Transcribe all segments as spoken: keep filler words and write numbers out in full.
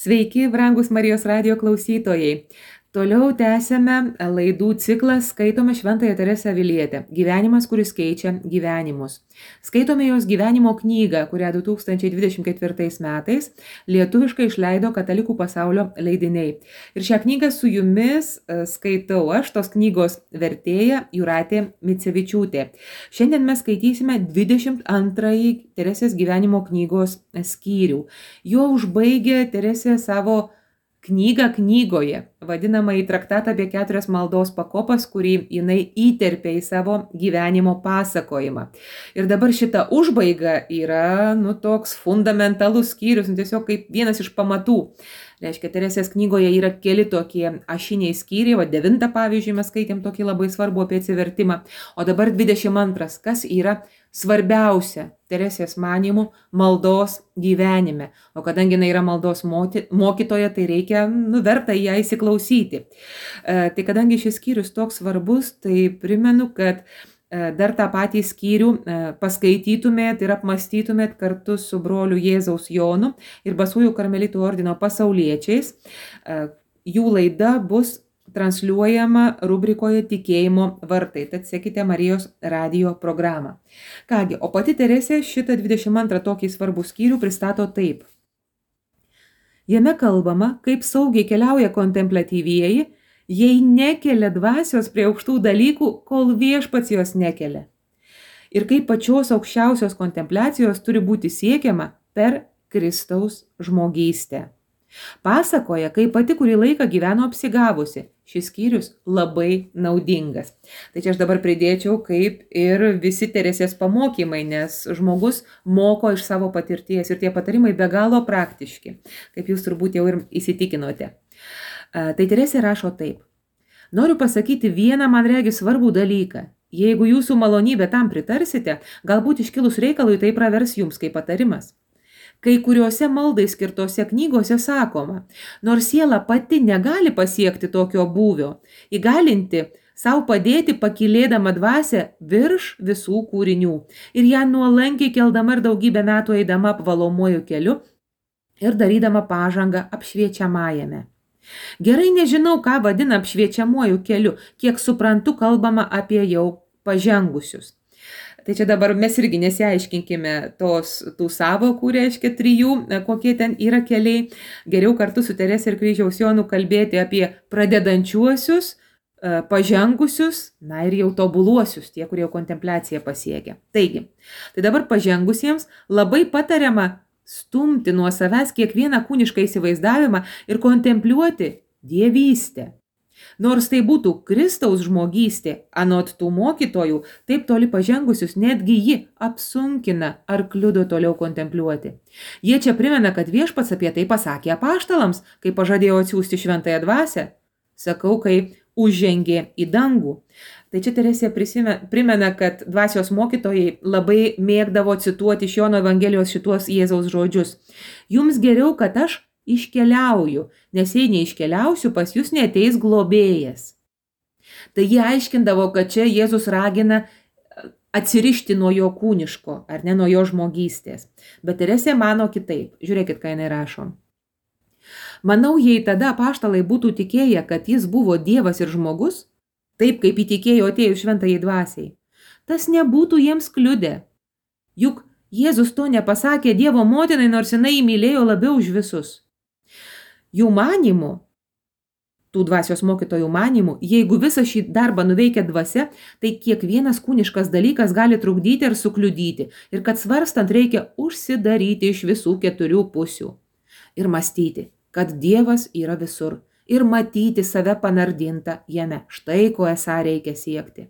Sveiki, brangus Marijos radijo klausytojai. Toliau tęsiame laidų ciklą Skaitome Šventąją Teresę Avilietę. Gyvenimas, kuris keičia gyvenimus. Skaitome jos gyvenimo knygą, kurią du tūkstančiai dvidešimt ketvirtais metais lietuviškai išleido Katalikų pasaulio leidiniai. Ir šią knygą su jumis skaitau aš, tos knygos vertėja Jūratė Micevičiūtė. Šiandien mes skaitysime dvidešimt antrąjį Teresės gyvenimo knygos skyrių. Jo užbaigė Teresė savo knygą knygoje, vadinamą į traktatą apie keturias maldos pakopas, kurį jinai įterpė į savo gyvenimo pasakojimą. Ir dabar šita užbaiga yra, nu, toks fundamentalus skyrius, nu, tiesiog kaip vienas iš pamatų. Reiškia, Teresės knygoje yra keli tokie ašiniai skyriai, o devintą, pavyzdžiui, mes skaitėm tokį labai svarbu apie atsivertimą, o dabar dvidešimt antras, kas yra svarbiausia Teresės manymų maldos gyvenime. O kadangi jinai yra maldos mokytoja, tai reikia, nu, verta ją įsiklausyti. E, tai kadangi šis skyrius toks svarbus, tai primenu, kad e, dar tą patį skyrių e, paskaitytumėt ir apmastytumėt kartu su broliu Jėzaus Jonu ir Basųjų karmelitų ordino pasauliečiais. E, jų laida bus transliuojama rubrikoje Tikėjimo vartai, tad sekite Marijos radijo programą. Kągi, o pati Teresė šitą dvidešimt antrą tokį svarbų skyrių pristato taip. Jame kalbama, kaip saugiai keliauja kontempliatyvieji, jei nekelia dvasios prie aukštų dalykų, kol viešpats jos nekelia. Ir kaip pačios aukščiausios kontempliacijos turi būti siekiama per Kristaus žmogystę. Pasakoja, kaip pati kurį laiką gyveno apsigavusi. Šis skyrius labai naudingas. Tai čia aš dabar pridėčiau kaip ir visi Teresės pamokymai, nes žmogus moko iš savo patirties ir tie patarimai be galo praktiški, kaip jūs turbūt jau ir įsitikinote. Tai Teresė rašo taip. Noriu pasakyti vieną man regis svarbų dalyką. Jeigu jūsų malonybė tam pritarsite, galbūt iškilus reikalui tai pravers jums kaip patarimas. Kai kuriuose maldai skirtose knygose sakoma, nors siela pati negali pasiekti tokio būvio, įgalinti savo padėti pakilėdama dvasią virš visų kūrinių ir ją nuolankiai keldama ir daugybę metų eidama apvalomuoju keliu ir darydama pažangą apšviečiamajame. Gerai nežinau, ką vadina apšviečiamuoju keliu, kiek suprantu kalbama apie jau pažengusius. Tai čia dabar mes irgi nesiaiškinkime tos, tų savokų, reiškia trijų, kokie ten yra keliai. Geriau kartu su Teresė ir Kryžiaus Jonu kalbėti apie pradedančiuosius, pažengusius, na ir jau tobuluosius, tie, kurie jau kontempliaciją pasiekia. Taigi, tai dabar pažengusiems labai patariama stumti nuo savęs kiekvieną kūnišką įsivaizdavimą ir kontempliuoti dievystę. Nors tai būtų Kristaus žmogystė, anot tų mokytojų, taip toli pažengusius netgi ji apsunkina ar kliudo toliau kontempliuoti. Jie čia primena, kad viešpats apie tai pasakė apaštalams, kai pažadėjo atsiųsti šventąją dvasią. Sakau, kai užžengė į dangų. Tai čia Teresė primena, kad dvasios mokytojai labai mėgdavo cituoti iš Jono Evangelijos šituos Jėzaus žodžius. Jums geriau, kad aš iškeliauju, nes jei neiškeliausiu, pas jūs neateis globėjas. Tai jie aiškindavo, kad čia Jėzus ragina atsirišti nuo jo kūniško, ar ne nuo jo žmogystės. Bet Teresė mano kitaip. Žiūrėkit, ką jinai rašo. Manau, jei tada apaštalai būtų tikėję, kad jis buvo Dievas ir žmogus, taip kaip įtikėjo atėjus šventajai dvasiai, tas nebūtų jiems kliudę. Juk Jėzus to nepasakė Dievo motinai, nors jinai įmylėjo labiau už visus. Jų manymų, tų dvasios mokytojų manymų, jeigu visą šį darbą nuveikia dvasia, tai kiekvienas kūniškas dalykas gali trukdyti ar sukliudyti, ir kad svarstant reikia užsidaryti iš visų keturių pusių ir mąstyti, kad Dievas yra visur ir matyti save panardintą jame. Štai ko esą reikia siekti.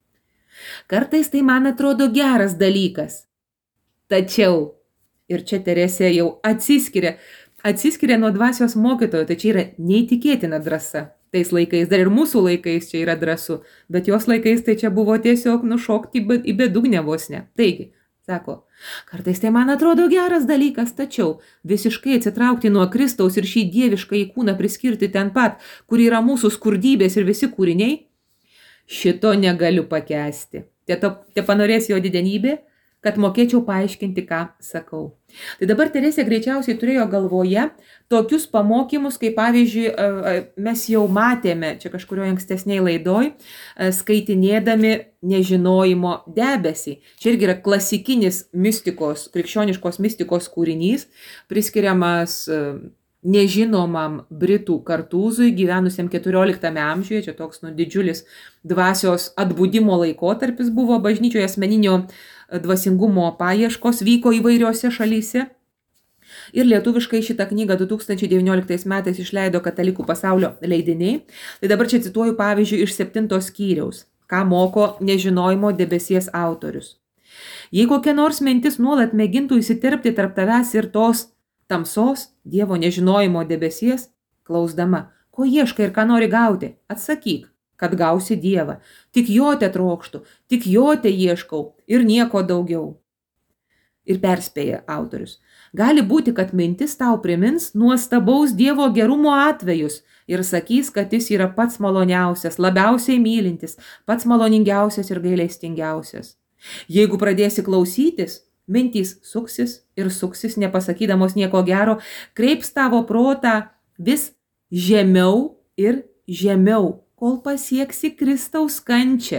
Kartais tai man atrodo geras dalykas. Tačiau, ir čia Teresė jau atsiskiria, atsiskiria nuo dvasios mokytojo, tai čia yra neįtikėtina drąsa. Tais laikais, dar ir mūsų laikais čia yra drąsu, bet jos laikais tai čia buvo tiesiog nušokti į bedugnę vos ne. Taigi, sako, kartais tai man atrodo geras dalykas, tačiau visiškai atsitraukti nuo Kristaus ir šį dievišką į kūną priskirti ten pat, kur yra mūsų skurdybės ir visi kūriniai, šito negaliu pakęsti. Te, to, te panorės jo didenybė, kad mokėčiau paaiškinti, ką sakau. Tai dabar Teresė greičiausiai turėjo galvoje tokius pamokymus, kaip pavyzdžiui, mes jau matėme čia kažkurioje ankstesniai laidoj, skaitinėdami nežinojimo debesį. Čia irgi yra klasikinis mistikos, krikščioniškos mistikos kūrinys, priskiriamas nežinomam britų kartūzui, gyvenusiam keturioliktame amžiuje, čia toks nu, didžiulis dvasios atbudimo laikotarpis buvo bažnyčioje, asmeninio dvasingumo paieškos vyko įvairiose šalyse. Ir lietuviškai šitą knygą du tūkstančiai devynioliktais metais išleido Katalikų pasaulio leidiniai. Tai dabar čia cituoju pavyzdžiui iš septintos skyriaus, ką moko nežinojimo debesies autorius. Jei kokia nors mintis nuolat mėgintų įsiterpti tarp tavęs ir tos tamsos, Dievo nežinojimo debesies, klausdama, ko ieškai ir ką nori gauti, atsakyk, kad gausi Dievą. Tik jo te trokštų, tik jo te ieškau ir nieko daugiau. Ir perspėja autorius. Gali būti, kad mintis tau primins nuostabaus Dievo gerumo atvejus ir sakys, kad jis yra pats maloniausias, labiausiai mylintis, pats maloningiausias ir gailestingiausias. Jeigu pradėsi klausytis, mintys suksis ir suksis, nepasakydamos nieko gero, kreips tavo protą vis žemiau ir žemiau, kol pasieksi Kristaus kančią.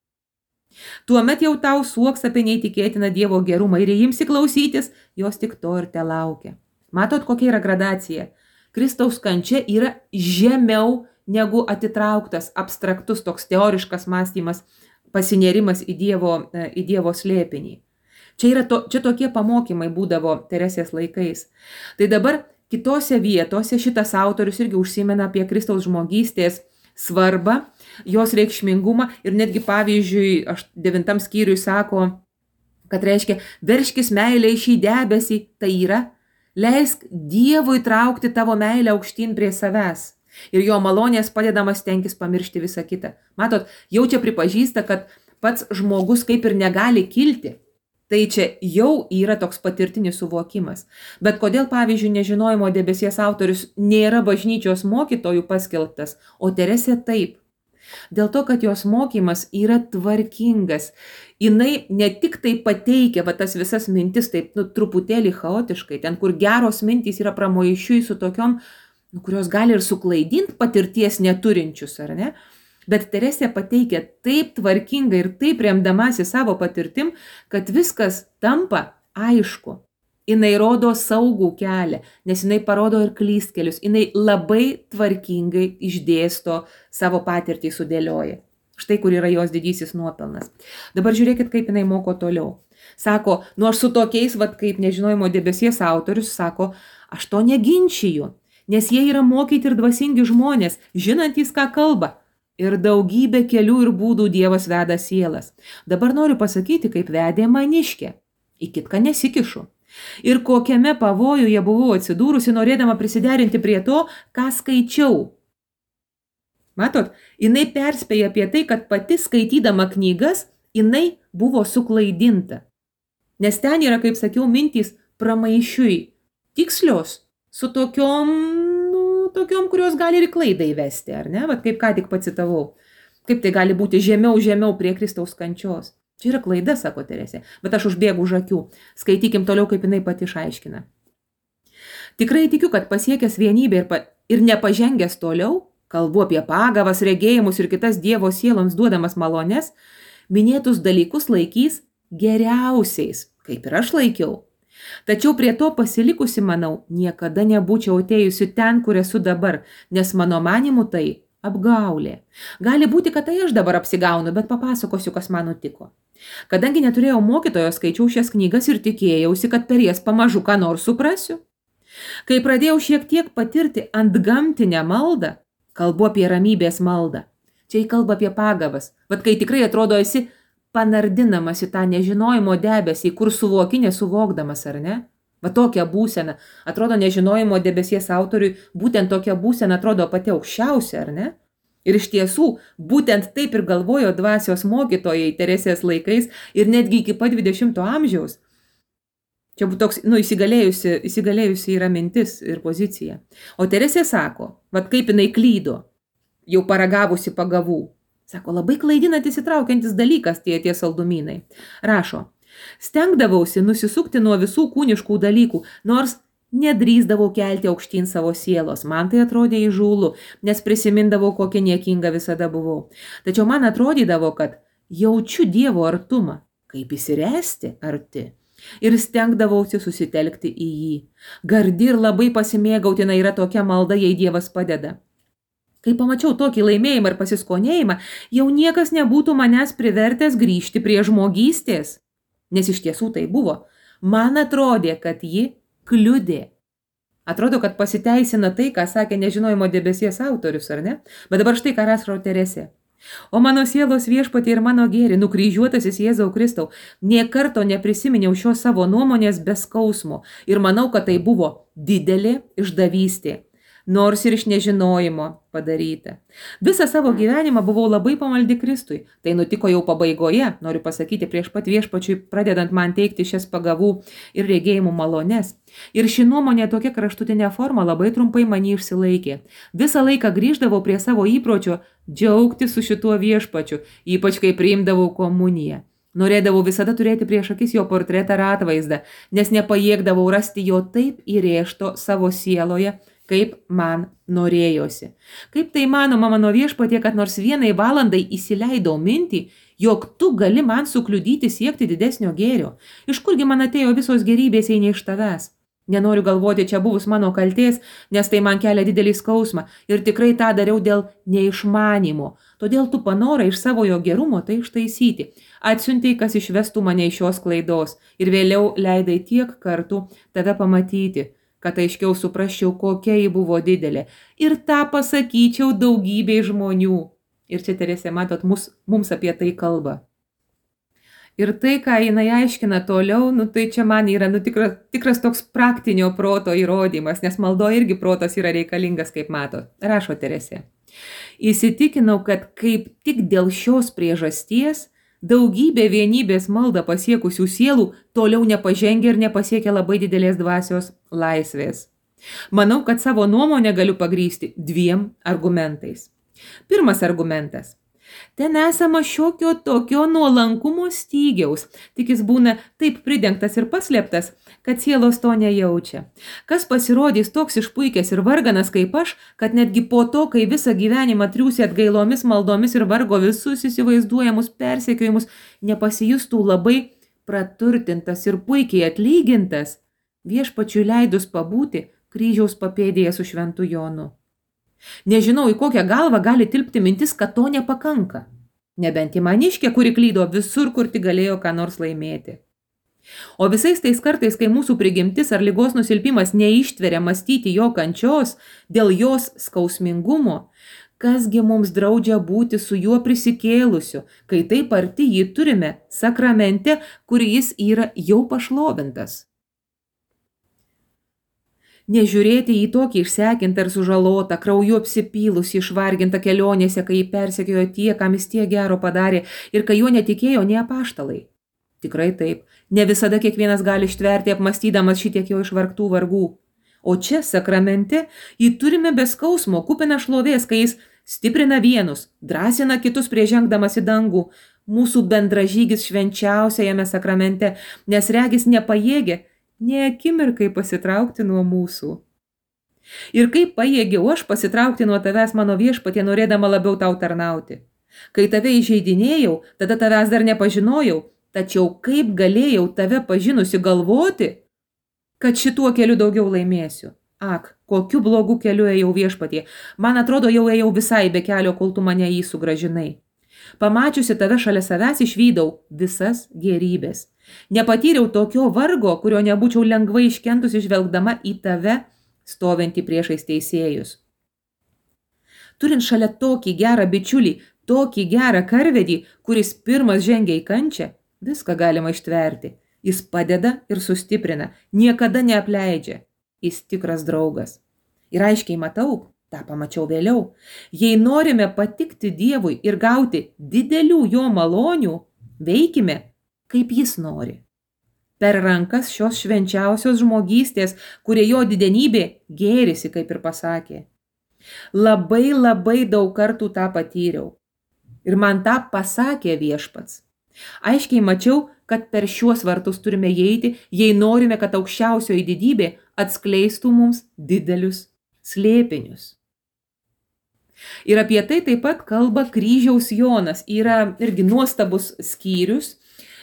Tuomet jau tau suoks apie neįtikėtiną Dievo gerumą ir imsi klausytis, jos tik to ir te laukia. Matot, kokia yra gradacija? Kristaus kančia yra žemiau negu atitrauktas, abstraktus, toks teoriškas mąstymas, pasinėrimas į Dievo, į Dievo slėpinį. Čia, yra to, čia tokie pamokymai būdavo Teresės laikais. Tai dabar kitose vietose šitas autorius irgi užsimena apie Kristaus žmogystės svarbą, jos reikšmingumą ir netgi pavyzdžiui, aš devintam skyriui sako, kad reiškia, verškis meilę į šį debesį, tai yra, leisk Dievui traukti tavo meilę aukštyn prie savęs ir jo malonės padedamas tenkis pamiršti visą kitą. Matot, jau čia pripažįsta, kad pats žmogus kaip ir negali kilti. Tai čia jau yra toks patirtinis suvokimas. Bet kodėl, pavyzdžiui, nežinojimo debesies autorius nėra bažnyčios mokytojų paskelbtas, o Teresė taip? Dėl to, kad jos mokymas yra tvarkingas. Jinai ne tik tai pateikia va, tas visas mintis, taip nu, truputėlį chaotiškai, ten, kur geros mintys yra pramaišiui su tokiom, nu, kurios gali ir suklaidinti patirties neturinčius, ar ne? Bet Teresė pateikia taip tvarkingai ir taip remdamasi savo patirtim, kad viskas tampa aišku. Jinai rodo saugų kelią, nes jinai parodo ir klystkelius. Jinai labai tvarkingai išdėsto savo patirtį sudėlioja. Štai kur yra jos didysis nuopelnas. Dabar žiūrėkit, kaip jinai moko toliau. Sako, nu aš su tokiais, vat, kaip nežinojimo debesies autorius, sako, aš to neginčiju, nes jie yra mokyti ir dvasingi žmonės, žinantys, ką kalba. Ir daugybė kelių ir būdų Dievas veda sielas. Dabar noriu pasakyti, kaip vedė maniškė. Į kitką nesikišu. Ir kokiame pavojuje buvau atsidūrusi, norėdama prisiderinti prie to, ką skaičiau. Matot, jinai perspėja apie tai, kad pati skaitydama knygas, jinai buvo suklaidinta. Nes ten yra, kaip sakiau, mintys pramaišiui, tikslios, su tokiom... tokiom, kurios gali ir klaidą įvesti, ar ne? Vat kaip ką tik pacitavau. Kaip tai gali būti žemiau, žemiau prie Kristaus kančios. Čia yra klaida, sako Teresė, bet aš užbėgu už akių. Skaitykim toliau, kaip jinai pati išaiškina. Tikrai tikiu, kad pasiekęs vienybę ir, pa, ir nepažengęs toliau, kalbu apie pagavas, regėjimus ir kitas Dievo sieloms duodamas malones, minėtus dalykus laikys geriausiais, kaip ir aš laikiau. Tačiau prie to pasilikusi, manau, niekada nebūčiau atėjusi ten, kur esu dabar, nes mano manimu tai apgaulė. Gali būti, kad tai aš dabar apsigaunu, bet papasakosiu, kas man nutiko. Kadangi neturėjau mokytojo, skaičiau šias knygas ir tikėjausi, kad per jas pamažu ką nors suprasiu. Kai pradėjau šiek tiek patirti antgamtinę maldą, kalbu apie ramybės maldą. Čia kalba apie pagavas, bet kai tikrai atrodo esi panardinamas į tą nežinojimo debesį, kur suvoki nesuvokdamas, ar ne? Va tokia būsena. Atrodo nežinojimo debesies autoriui, būtent tokia būsena atrodo pati aukščiausia, ar ne? Ir iš tiesų, būtent taip ir galvojo dvasios mokytojai Teresės laikais ir netgi iki pat dvidešimto amžiaus. Čia būtų toks, nu, įsigalėjusi, įsigalėjusi yra mintis ir pozicija. O Teresė sako, va kaip jinai klydo, jau paragavusi pagavų. Sako, labai klaidinantis įtraukiantis dalykas tie tie saldumynai. Rašo, Stengdavausi nusisukti nuo visų kūniškų dalykų, nors nedrįsdavau kelti aukštyn savo sielos. Man tai atrodė įžūlu, nes prisimindavau, kokia niekinga visada buvau. Tačiau man atrodydavo, kad jaučiu Dievo artumą, kaip įsiresti arti. Ir stengdavausi susitelkti į jį. Gardi ir labai pasimėgautina yra tokia malda, jei Dievas padeda. Kai pamačiau tokį laimėjimą ir pasiskonėjimą, jau niekas nebūtų manęs privertęs grįžti prie žmogystės. Nes iš tiesų tai buvo. Man atrodė, kad ji kliudė. Atrodo, kad pasiteisina tai, ką sakė Nežinojimo debesies autorius, ar ne? Bet dabar štai ką rašo Teresė. O mano sielos viešpatie ir mano gėri, nukryžiuotasis Jėzau Kristau, nė karto neprisiminiau šios savo nuomonės be skausmo ir manau, kad tai buvo didelė išdavystė, nors ir iš nežinojimo padaryta. Visą savo gyvenimą buvau labai pamaldi Kristui. Tai nutiko jau pabaigoje, noriu pasakyti, prieš pat viešpačiui pradedant man teikti šias pagavų ir regėjimų malones. Ir ši nuomonė tokia kraštutinė forma labai trumpai mane išsilaikė. Visą laiką grįždavau prie savo įpročio džiaugti su šituo viešpačiu, ypač kai priimdavau komuniją. Norėdavau visada turėti prieš akis jo portretą ar atvaizdą, nes nepajėgdavau rasti jo taip įrėžto savo sieloje, kaip man norėjosi. Kaip tai manoma mano viešpatie, kad nors vienai valandai įsileidau mintį, jog tu gali man sukliudyti siekti didesnio gėrio. Iš kurgi man atėjo visos gerybės, jei ne iš tavęs? Nenoriu galvoti čia buvus mano kaltės, nes tai man kelia didelį skausmą ir tikrai tą dariau dėl neišmanimo. Todėl tu panorai iš savojo gerumo tai ištaisyti. Atsiuntei, kas išvestų mane iš šios klaidos ir vėliau leidai tiek kartų tave pamatyti, kad aiškiau suprasčiau, kokia ji buvo didelė. Ir tą pasakyčiau daugybei žmonių. Ir čia Teresė, matot, mus, mums apie tai kalba. Ir tai, ką jinai aiškina toliau, nu, tai čia man yra nu, tikras, tikras toks praktinio proto įrodymas, nes maldo irgi protas yra reikalingas, kaip matot. Rašo Teresė. Įsitikinau, kad kaip tik dėl šios priežasties daugybė vienybės maldą pasiekusių sielų toliau nepažengia ir nepasiekia labai didelės dvasios laisvės. Manau, kad savo nuomonę galiu pagrįsti dviem argumentais. Pirmas argumentas. Ten esama šiokio tokio nuolankumo stygiaus, tik jis būna taip pridengtas ir paslėptas, kad sielos to nejaučia. Kas pasirodys toks išpuikęs ir varganas kaip aš, kad netgi po to, kai visą gyvenimą triūsi atgailomis, maldomis ir vargo visus įsivaizduojamus persekiojimus, nepasijustų labai praturtintas ir puikiai atlygintas, viešpačiui leidus pabūti kryžiaus papėdėje su šventu Jonu. Nežinau, į kokią galvą gali tilpti mintis, kad to nepakanka. Nebent į maniškę, kuri klydo visur, kur tik galėjo ką nors laimėti. O visais tais kartais, kai mūsų prigimtis ar ligos nusilpimas neištveria mąstyti jo kančios dėl jos skausmingumo, kasgi mums draudžia būti su juo prisikėlusiu, kai taip arti jį turime sakramente, kur jis yra jau pašlovintas. Nežiūrėti į tokį išsekintą ir sužalotą, krauju apsipylusį, išvargintą kelionėse, kai jį persekiojo tie, kam jis tiek gero padarė ir kai jo netikėjo ne apaštalai. Tikrai taip, ne visada kiekvienas gali ištverti apmastydamas šitiek jo išvargtų vargų. O čia, sakramente, jį turime be skausmo, kupina šlovės, kai jis stiprina vienus, drąsina kitus prieš žengdamas į dangų, mūsų bendražygis švenčiausiajame sakramente, nes regis nepajėgė nė akimirkai pasitraukti nuo mūsų. Ir kaip pajėgiau aš pasitraukti nuo tavęs, mano viešpatie, norėdama labiau tau tarnauti. Kai tave įžeidinėjau, tada tavęs dar nepažinojau, tačiau kaip galėjau tave pažinusi galvoti, kad šituo keliu daugiau laimėsiu. Ak, kokiu blogu keliu ėjau viešpatie. Man atrodo, jau ėjau visai be kelio, kol tu mane jį sugrąžinai. Pamačiusi tave šalia savęs išvydau visas gerybės. Nepatyriau tokio vargo, kurio nebūčiau lengvai iškentus išvelgdama į tave, stovintį priešais teisėjus. Turint šalia tokį gerą bičiulį, tokį gerą karvedį, kuris pirmas žengia į kančią, viską galima ištverti. Jis padeda ir sustiprina, niekada neapleidžia. Jis tikras draugas. Ir aiškiai matau, tą pamačiau vėliau, jei norime patikti Dievui ir gauti didelių jo malonių, veikime, kaip jis nori. Per rankas šios švenčiausios žmogystės, kurie jo didenybė gėrisi, kaip ir pasakė. Labai labai daug kartų tą patyriau. Ir man tą pasakė viešpats. Aiškiai mačiau, kad per šiuos vartus turime įeiti, jei norime, kad aukščiausioji didybė atskleistų mums didelius slėpinius. Ir apie tai taip pat kalba kryžiaus Jonas. Yra irgi nuostabus skyrius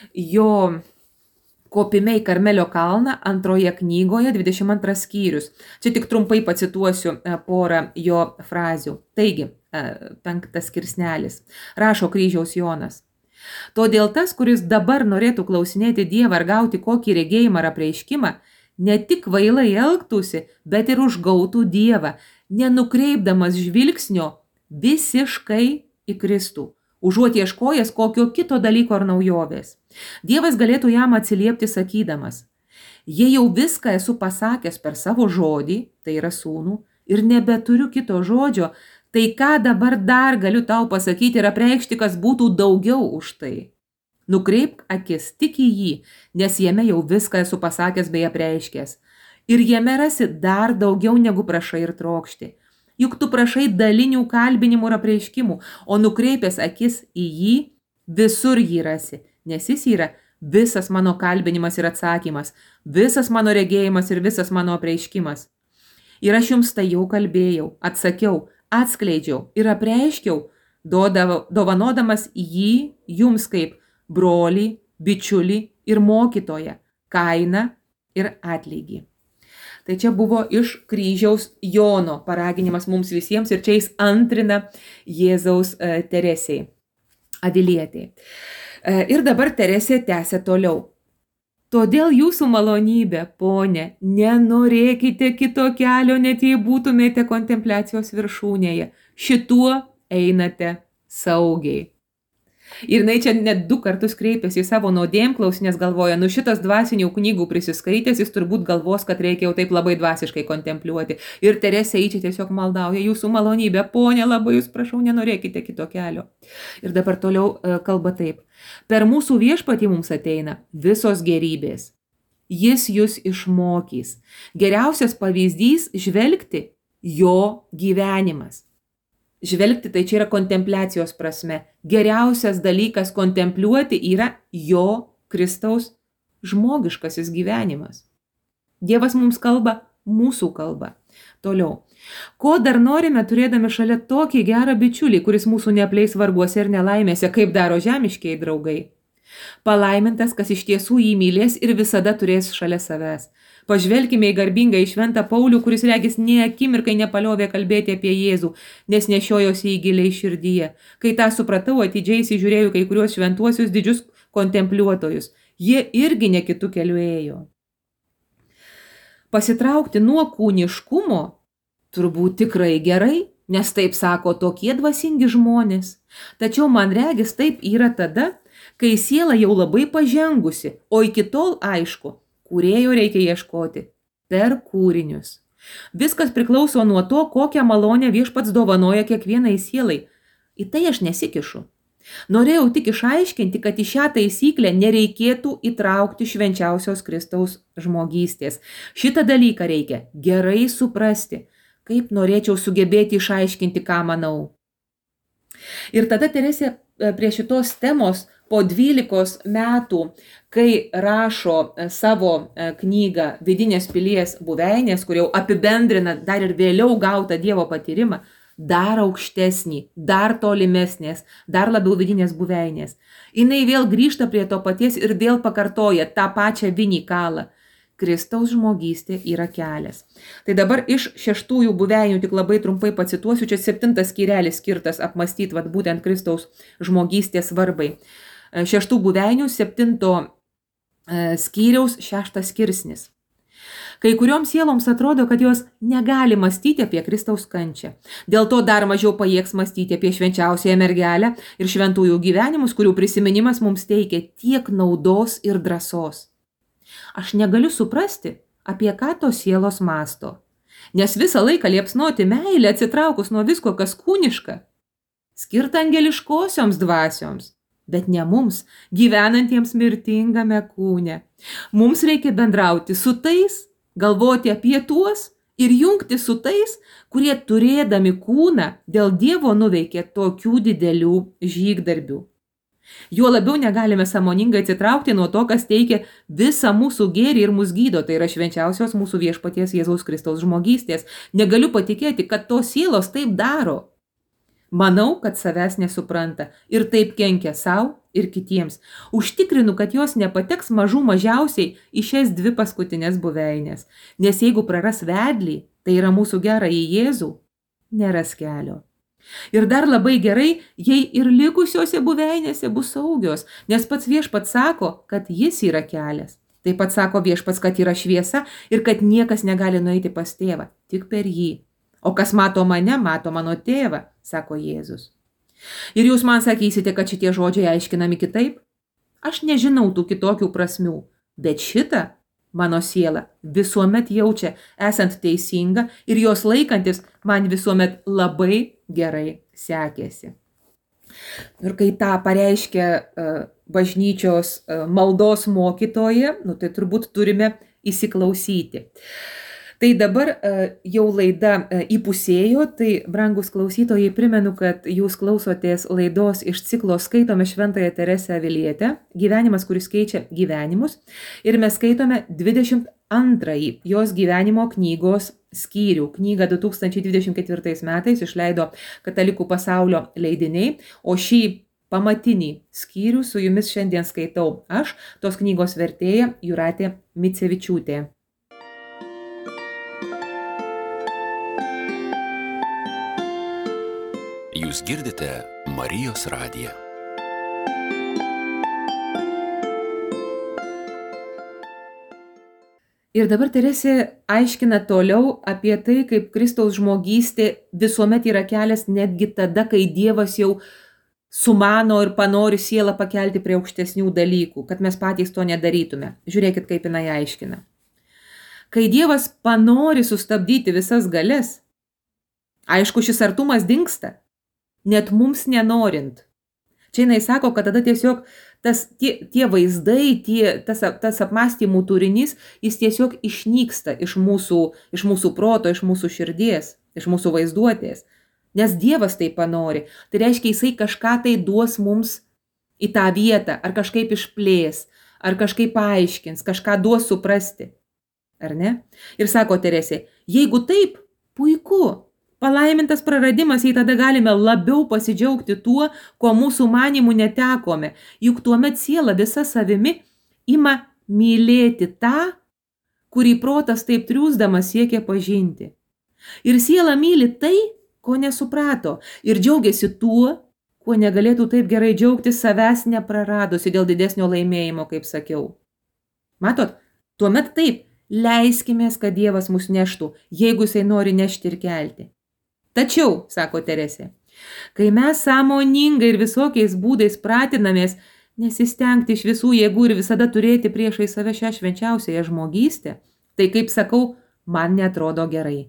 jo kopime į Karmelio kalną antroje knygoje, dvidešimt antras skyrius. Čia tik trumpai pacituosiu porą jo frazių. Taigi, penktas skirsnelis. Rašo kryžiaus Jonas. Todėl tas, kuris dabar norėtų klausinėti Dievą ar gauti kokį regėjimą ar apreiškimą, ne tik kvailai elgtųsi, bet ir užgautų Dievą, nenukreipdamas žvilgsnio visiškai į Kristų, užuot ieškojęs kokio kito dalyko ar naujovės. Dievas galėtų jam atsiliepti sakydamas, jei jau viską esu pasakęs per savo žodį, tai yra sūnų, ir nebeturiu kito žodžio, tai ką dabar dar galiu tau pasakyti ir apreikšti, kas būtų daugiau už tai. Nukreipk akis tik į jį, nes jame jau viską esu pasakęs bei apreiškęs. Ir jame rasi dar daugiau negu prašai ir trokšti. Juk tu prašai dalinių kalbinimų ir apreiškimų, o nukreipęs akis į jį, visur jį rasi, nes jis yra visas mano kalbinimas ir atsakymas, visas mano regėjimas ir visas mano apreiškimas. Ir aš jums tai jau kalbėjau, atsakiau, atskleidžiau ir apreiškiau, dovanodamas jį jums kaip brolį, bičiulį ir mokytoją, kainą ir atlygį. Tai čia buvo iš kryžiaus Jono paraginimas mums visiems ir čia jis antrina Jėzaus Teresei, Avilietei. Ir dabar Teresė tęsia toliau. Todėl jūsų malonybė, ponė, nenorėkite kito kelio, net jei būtumėte kontempliacijos viršūnėje. Šituo einate saugiai. Ir jinai čia net du kartus kreipėsi į savo nuodėmklausį, nes galvoja, nu šitas dvasinių knygų prisiskaitęs, jis turbūt galvos, kad reikia jau taip labai dvasiškai kontempliuoti. Ir Teresė čia tiesiog maldauja, jūsų malonybė, ponė, labai jūs prašau, nenorėkite kito kelio. Ir dabar toliau kalba taip. Per mūsų viešpatį mums ateina visos gerybės. Jis jūs išmokys. Geriausias pavyzdys žvelgti jo gyvenimas. Žvelgti tai čia yra kontempliacijos prasme. Geriausias dalykas kontempliuoti yra jo Kristaus žmogiškasis gyvenimas. Dievas mums kalba mūsų kalba. Toliau. Ko dar norime turėdami šalia tokį gerą bičiulį, kuris mūsų neapleis varguose ir nelaimėse, kaip daro žemiškiai draugai? Palaimintas, kas iš tiesų jį mylės ir visada turės šalia savęs. Pažvelkime į garbingą į šventą Paulių, kuris regis nė akimirkai nepaliovė kalbėti apie Jėzų, nes nešiojosi jį giliai širdyje. Kai tą supratau, atidžiai įsižiūrėjau kai kuriuos šventuosius didžius kontempliuotojus. Jie irgi ne kitų kelių ėjo. Pasitraukti nuo kūniškumo turbūt tikrai gerai, nes taip sako tokie dvasingi žmonės. Tačiau man regis taip yra tada, kai siela jau labai pažengusi, o iki tol aišku, kūrėjo reikia ieškoti per kūrinius. Viskas priklauso nuo to, kokią malonę viešpats dovanoja kiekvienai sielai. Į tai aš nesikišu. Norėjau tik išaiškinti, kad į šią taisyklę nereikėtų įtraukti švenčiausios Kristaus žmogystės. Šitą dalyką reikia gerai suprasti, kaip norėčiau sugebėti išaiškinti, ką manau. Ir tada Teresė prie šitos temos po dvylikos metų, kai rašo savo knygą Vidinės pilies buveinės, kur jau apibendrina dar ir vėliau gautą Dievo patyrimą, dar aukštesnį, dar tolimesnės, dar labiau vidinės buveinės. Jinai vėl grįžta prie to paties ir vėl pakartoja tą pačią vinį kalą. Kristaus žmogystė yra kelias. Tai dabar iš šeštųjų buveinių tik labai trumpai pacituosiu, čia septintas skyrelis skirtas apmastyti vat, būtent Kristaus žmogystės svarbai. Šeštų buveinių septinto skyriaus šeštas skirsnis. Kai kurioms sieloms atrodo, kad jos negali mąstyti apie Kristaus kančią. Dėl to dar mažiau pajėgs mąstyti apie švenčiausiąją mergelę ir šventųjų gyvenimus, kurių prisiminimas mums teikia tiek naudos ir drąsos. Aš negaliu suprasti, apie ką tos sielos mąsto, nes visą laiką liepsnoti meilę atsitraukus nuo visko, kas kūniška, skirta angeliškosioms dvasioms, bet ne mums, gyvenantiems mirtingame kūne. Mums reikia bendrauti su tais, galvoti apie tuos ir jungti su tais, kurie turėdami kūną dėl Dievo nuveikė tokių didelių žygdarbių. Juo labiau negalime sąmoningai atsitraukti nuo to, kas teikia visą mūsų gėrį ir mus gydo, tai yra švenčiausios mūsų viešpaties Jėzaus Kristaus žmogystės. Negaliu patikėti, kad tos sielos taip daro. Manau, kad savęs nesupranta ir taip kenkia savo ir kitiems. Užtikrinu, kad jos nepateks mažų mažiausiai į šias dvi paskutinės buveinės. Nes jeigu praras vedlį, tai yra mūsų gerąjį Jėzų, neras kelio. Ir dar labai gerai, jei ir likusiuose buveinėse bus saugios, nes pats viešpats sako, kad jis yra kelias. Taip pat sako viešpats, kad yra šviesa ir kad niekas negali nueiti pas tėvą, tik per jį. O kas mato mane, mato mano tėvą, sako Jėzus. Ir jūs man sakysite, kad šitie žodžiai aiškinami kitaip? Aš nežinau tų kitokių prasmių, bet šitą mano siela visuomet jaučia esant teisinga ir jos laikantis man visuomet labai gerai sekėsi. Ir kai tą pareiškia uh, bažnyčios uh, maldos mokytoja, nu, tai turbūt turime įsiklausyti. Tai dabar jau laida įpusėjo, tai brangus klausytojai, primenu, kad jūs klausotės laidos iš ciklo Skaitome Šventąją Teresę Avilietę, gyvenimas, kuris keičia gyvenimus, ir mes skaitome dvidešimt antrąjį jos gyvenimo knygos skyrių. Knygą du tūkstančiai dvidešimt ketvirtais metais išleido Katalikų pasaulio leidiniai, o šį pamatinį skyrių su jumis šiandien skaitau aš, tos knygos vertėja Jūratė Micevičiūtė. Jūs girdite Marijos radiją. Ir dabar Teresė aiškina toliau apie tai, kaip Kristaus žmogystė visuomet yra kelias netgi tada, kai Dievas jau sumano ir panori sielą pakelti prie aukštesnių dalykų, kad mes patys to nedarytume. Žiūrėkit, kaip jinai aiškina. Kai Dievas panori sustabdyti visas galias, aišku, šis artumas dingsta. Net mums nenorint. Čia jinai sako, kad tada tiesiog tas, tie, tie vaizdai, tie, tas, tas apmąstymų turinys, jis tiesiog išnyksta iš mūsų, iš mūsų proto, iš mūsų širdies, iš mūsų vaizduotės. Nes Dievas tai panori. Tai reiškia, jisai kažką tai duos mums į tą vietą, ar kažkaip išplės, ar kažkaip paaiškins, kažką duos suprasti. Ar ne? Ir sako Teresė, jeigu taip, puiku. Palaimintas praradimas, jei tada galime labiau pasidžiaugti tuo, ko mūsų manymų netekome, juk tuomet siela visa savimi ima mylėti tą, kurį protas taip triūsdamas siekia pažinti. Ir siela myli tai, ko nesuprato, ir džiaugiasi tuo, kuo negalėtų taip gerai džiaugtis savęs nepraradusi dėl didesnio laimėjimo, kaip sakiau. Matot, tuomet taip, leiskimės, kad Dievas mus neštų, jeigu jisai nori nešti ir kelti. Tačiau, sako Teresė, kai mes sąmoningai ir visokiais būdais pratinamės nesistengti iš visų jėgų ir visada turėti priešai save šią švenčiausiąją žmogystę, tai, kaip sakau, man neatrodo gerai.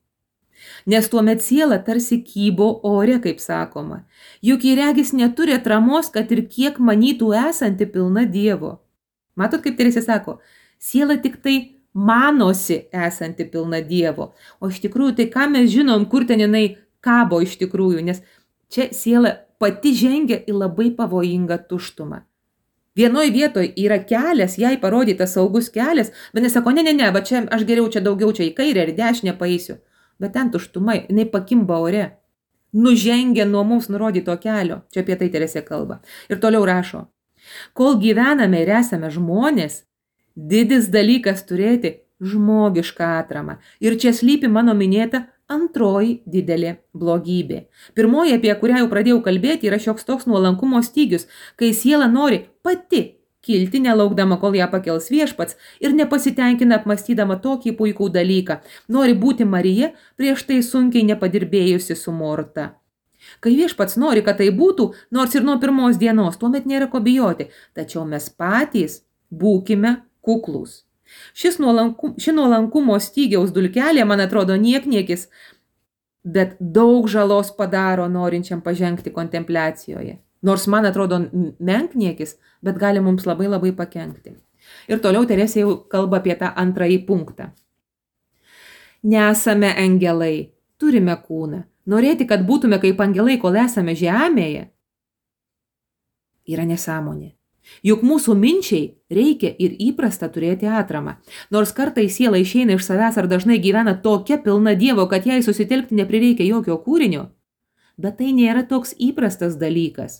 Nes tuomet siela tarsi kybo ore, kaip sakoma, juk į regis neturi atramos, kad ir kiek manytų esanti pilna Dievo. Matot, kaip Teresė sako, siela tik tai manosi esanti pilna Dievo. O iš tikrųjų, tai ką mes žinom, kur ten jinai kabo iš tikrųjų, nes čia siela pati žengia į labai pavojingą tuštumą. Vienoj vietoj yra kelias, jai parodytas saugus kelias, bet nesako, ne, ne, ne, va čia aš geriau čia daugiau čia į kairę ir dešinę paeisiu. Bet ten tuštuma, jinai pakimba ore, nužengia nuo mums nurodyto kelio. Čia apie tai Teresė kalba. Ir toliau rašo, kol gyvename ir esame žmonės, didis dalykas turėti žmogišką atramą. Ir čia slypi mano minėta antroji didelė blogybė. Pirmoji, apie kurią jau pradėjau kalbėti, yra šioks toks nuolankumo stygius, kai siela nori pati kilti, nelaukdama, kol ją pakels viešpats, ir nepasitenkina apmąstydama tokį puikų dalyką. Nori būti Marija, prieš tai sunkiai nepadirbėjusi su Morta. Kai viešpats nori, kad tai būtų, nors ir nuo pirmos dienos, tuomet nėra ko bijoti, tačiau mes patys būkime kuklūs. Šis nuolankum, ši nuolankumo stygiaus dulkelė, man atrodo, niek niekis, bet daug žalos padaro norinčiam pažengti kontempliacijoje. Nors man atrodo menkniekis, bet gali mums labai labai pakenkti. Ir toliau Teresė jau kalba apie tą antrąjį punktą. Nesame angelai, turime kūną. Norėti, kad būtume kaip angelai, kol esame žemėje, yra nesąmonė. Juk mūsų minčiai reikia ir įprasta turėti atramą. Nors kartais siela išeina iš savęs ar dažnai gyvena tokia pilna Dievo, kad jai susitelkti neprireikia jokio kūrinio, bet tai nėra toks įprastas dalykas.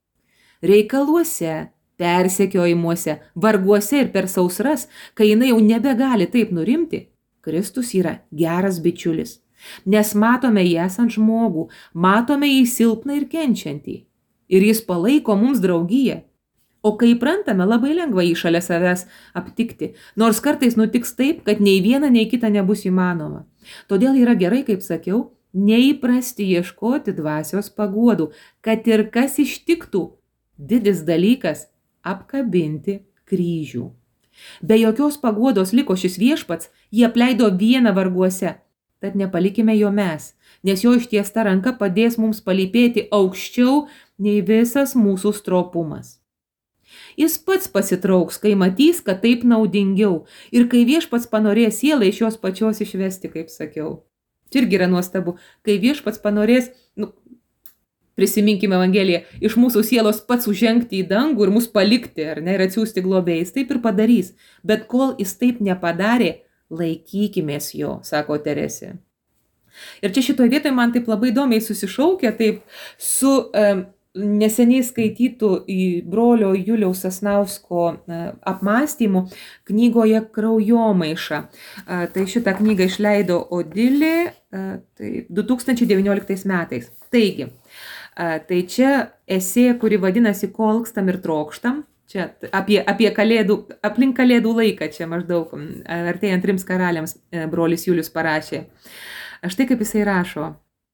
Reikaluose, persekiojimuose, varguose ir per sausras, kai jinai jau nebegali taip nurimti, Kristus yra geras bičiulis. Nes matome jį esant žmogų, matome jį silpną ir kenčiantį. Ir jis palaiko mums draugiją. O kai prantame, labai lengva jį šalia savęs aptikti, nors kartais nutiks taip, kad nei viena, nei kita nebus įmanoma. Todėl yra gerai, kaip sakiau, neįprasti ieškoti dvasios paguodų, kad ir kas ištiktų, didis dalykas – apkabinti kryžių. Be jokios paguodos liko šis viešpats, jie apleido vieną varguose, tad nepalikime jo mes, nes jo ištiesta ranka padės mums palypėti aukščiau nei visas mūsų stropumas. Jis pats pasitrauks, kai matys, kad taip naudingiau ir kai viešpats panorės sielą iš jos pačios išvesti, kaip sakiau. Čia irgi yra nuostabu, kai viešpats panorės, nu, prisiminkime Evangeliją, iš mūsų sielos pats užžengti į dangų ir mus palikti, ar ne, ir atsiųsti globėjais, taip ir padarys. Bet kol jis taip nepadarė, laikykimės jo, sako Teresė. Ir čia šitoje vietoje man taip labai įdomiai susišaukia taip su um, neseniai skaitytų į brolio Juliaus Sasnausko apmąstymų knygoje Kraujomaiša. Tai šitą knygą išleido Odilė tai du tūkstančiai devynioliktais metais. Taigi, tai čia esė, kuri vadinasi Ko alkstam ir trokštam. Čia apie, apie kalėdų, aplink kalėdų laiką čia maždaug artėjant trims karaliams brolis Julius parašė. Štai kaip jisai rašo.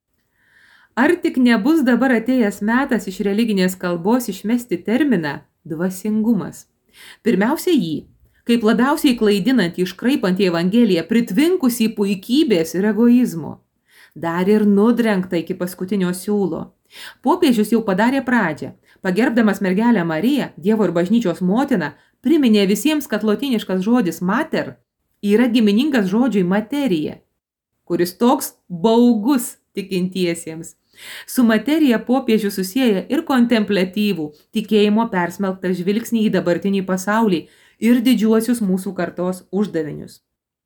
Ar tik nebus dabar atėjęs metas iš religinės kalbos išmesti terminą dvasingumas? Pirmiausia jį, kaip labiausiai klaidinantį, iškraipantį Evangeliją, pritvinkusį puikybės ir egoizmo. Dar ir nudrengtą iki paskutinio siūlo. Popiežius jau padarė pradžią. Pagerbdamas mergelę Mariją, Dievo ir bažnyčios motiną, priminė visiems, kad lotyniškas žodis mater yra giminingas žodžiui materija, kuris toks baugus tikintiesiems. Su materija popiežius susieja ir kontempliatyvų, tikėjimo persmelktą žvilgsnį į dabartinį pasaulį ir didžiuosius mūsų kartos uždavinius.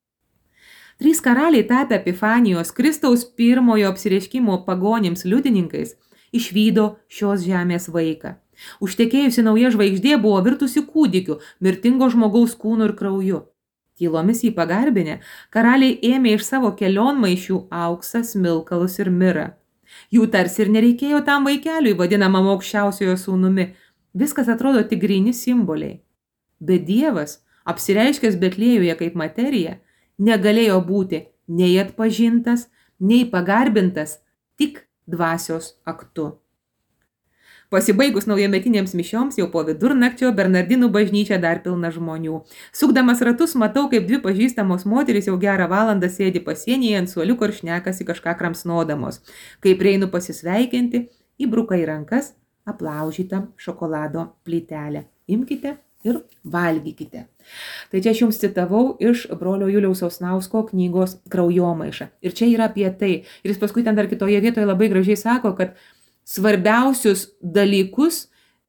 Trys karaliai tapę Epifanijos, Kristaus pirmojo apsireiškimo pagonims liudininkais, išvydo šios žemės vaiką. Užtekėjusi nauja žvaigždė buvo virtusi kūdikiu, mirtingo žmogaus kūnu ir krauju. Tylomis jį pagarbinę, karaliai ėmė iš savo kelionmaišių auksą, smilkalus ir mirą. Jų tarsi ir nereikėjo tam vaikeliui, vadinamam aukščiausiojo sūnumi. Viskas atrodo tik gryni simboliai. Bet Dievas, apsireiškęs Betlėjuje kaip materija, negalėjo būti nei atpažintas, nei pagarbintas, tik dvasios aktu. Pasibaigus naujametinėms mišioms, jau po vidurnakčio Bernardinų bažnyčia dar pilna žmonių. Sukdamas ratus matau, kaip dvi pažįstamos moterys jau gerą valandą sėdi pasienyje ant suoliuko ir šnekasi kažką kramsnodamos. Kai prieinu pasisveikinti, įbruka į rankas aplaužytą šokolado plytelę. Imkite ir valgykite. Tai čia aš jums citavau iš brolio Juliaus Sasnausko knygos Kraujomaiša. Ir čia yra apie tai. Ir jis paskui ten dar kitoje vietoje labai gražiai sako, kad svarbiausius dalykus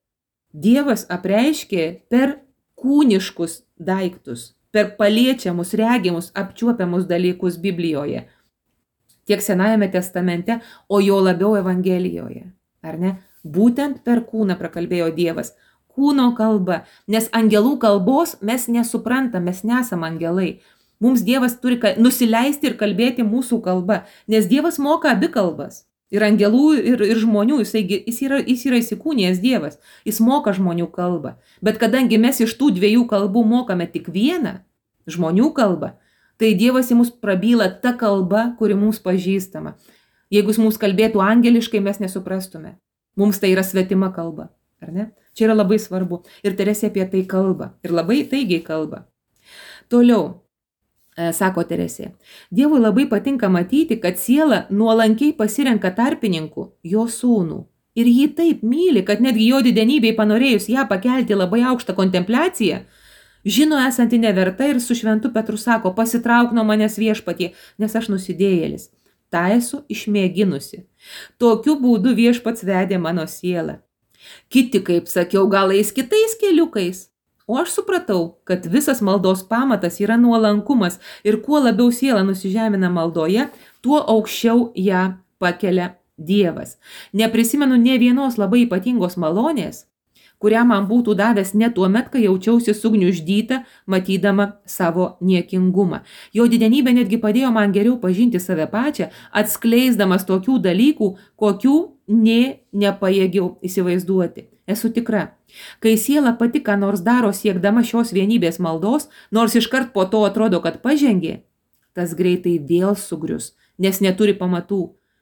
Dievas apreiškė per kūniškus daiktus, per paliečiamus, regimus, apčiuopiamus dalykus Biblijoje. Tiek Senajame testamente, o jo labiau Evangelijoje. Ar ne? Būtent per kūną prakalbėjo Dievas. Kūno kalba, nes angelų kalbos mes nesuprantam, mes nesam angelai. Mums Dievas turi nusileisti ir kalbėti mūsų kalba, nes Dievas moka abi kalbas. Ir angelų, ir, ir žmonių, jis, jis, yra, jis yra įsikūnijęs Dievas, jis moka žmonių kalbą. Bet kadangi mes iš tų dviejų kalbų mokame tik vieną, žmonių kalbą, tai Dievas į mus prabyla ta kalba, kuri mums pažįstama. Jeigu jis mums kalbėtų angeliškai, mes nesuprastume. Mums tai yra svetima kalba, ar ne? Čia yra labai svarbu. Ir Teresė apie tai kalba, ir labai taigiai kalba. Toliau. Sako Teresė, Dievui labai patinka matyti, kad siela nuolankiai pasirenka tarpininkų jo sūnų. Ir jį taip myli, kad netgi jo didenybei panorėjus ją pakelti labai aukštą kontempliaciją, žino esanti neverta ir su šventu Petru sako, pasitrauk nuo manęs viešpatie, nes aš nusidėjėlis. Ta esu išmėginusi. Tokiu būdu viešpats vedė mano sielą. Kiti, kaip sakiau, gal eis kitais keliukais. O aš supratau, kad visas maldos pamatas yra nuolankumas ir kuo labiau siela nusižemina maldoje, tuo aukščiau ją pakelia Dievas. Neprisimenu nė vienos labai ypatingos malonės, kurią man būtų davęs ne tuo met, kai jaučiausi sugniuždyta, matydama savo niekingumą. Jo didenybė netgi padėjo man geriau pažinti save pačią, atskleisdamas tokių dalykų, kokių nė nepajėgiau įsivaizduoti. Esu tikra, kai siela pati ką nors daro siekdama šios vienybės maldos, nors iškart po to atrodo, kad pažengė, tas greitai vėl sugrius, nes neturi pamatų.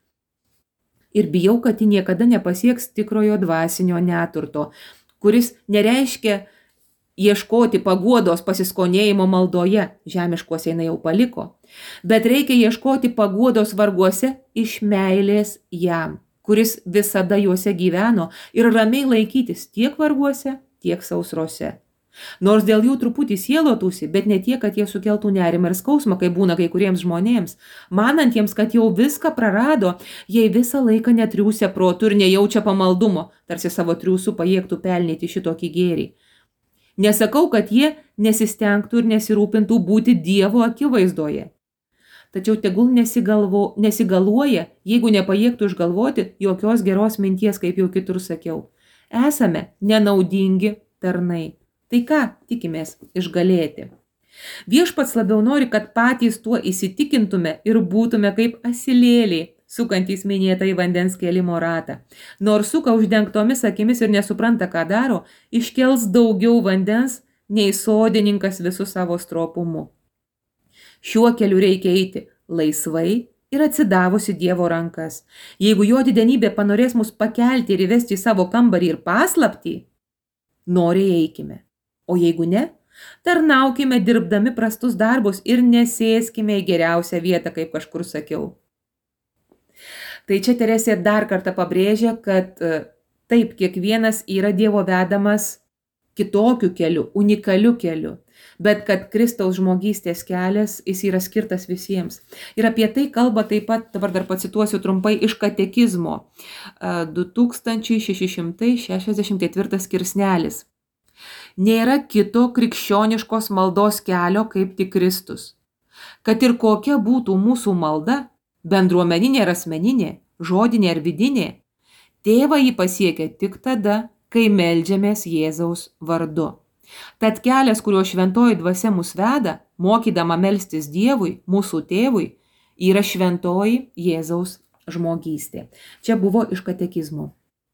Ir bijau, kad ji niekada nepasieks tikrojo dvasinio neturto, kuris nereiškia ieškoti paguodos pasiskonėjimo maldoje, žemiškuose jinai jau paliko, bet reikia ieškoti paguodos varguose iš meilės jam, kuris visada juose gyveno, ir ramiai laikytis tiek varguose, tiek sausrose. Nors dėl jų truputį sielotųsi, bet ne tiek, kad jie sukeltų nerimą ir skausmą, kai būna kai kuriems žmonėms, manantiems, kad jau viską prarado, jei visą laiką netriūsia protų ir nejaučia pamaldumo, tarsi savo triūsų pajėgtų pelnyti šitokį gėrį. Nesakau, kad jie nesistengtų ir nesirūpintų būti Dievo akivaizdoje. Tačiau tegul nesigalvo, nesigaluoja, jeigu nepajėgtų išgalvoti jokios geros minties, kaip jau kitur sakiau. Esame nenaudingi tarnai. Tai ką tikimės išgalėti? Viešpats labiau nori, kad patys tuo įsitikintume ir būtume kaip asilėliai, sukantys minėtą į vandens kėlimo ratą. Nors suka uždengtomis akimis ir nesupranta, ką daro, iškels daugiau vandens nei sodininkas visu savo stropumu. Šiuo keliu reikia eiti laisvai ir atsidavusi Dievo rankas. Jeigu jo didenybė panorės mus pakelti ir įvesti į savo kambarį ir paslaptį, noriai eikime. O jeigu ne, tarnaukime dirbdami prastus darbus ir nesėskime į geriausią vietą, kaip kažkur sakiau. Tai čia Teresė dar kartą pabrėžia, kad taip, kiekvienas yra Dievo vedamas kitokiu keliu, unikaliu keliu. Bet kad Kristaus žmogystės kelias, jis yra skirtas visiems. Ir apie tai kalba taip pat, dabar dar pacituosiu trumpai, iš katekizmo, du tūkstančiai šeši šimtai šešiasdešimt ketvirtas skirsnelis. Nėra kito krikščioniškos maldos kelio kaip tik Kristus. Kad ir kokia būtų mūsų malda, bendruomeninė ar asmeninė, žodinė ar vidinė, tėvą jį pasiekia tik tada, kai meldžiamės Jėzaus vardu. Tad kelias, kurio šventoji dvasia mus veda, mokydama melstis Dievui, mūsų tėvui, yra šventoji Jėzaus žmogystė. Čia buvo iš katekizmo.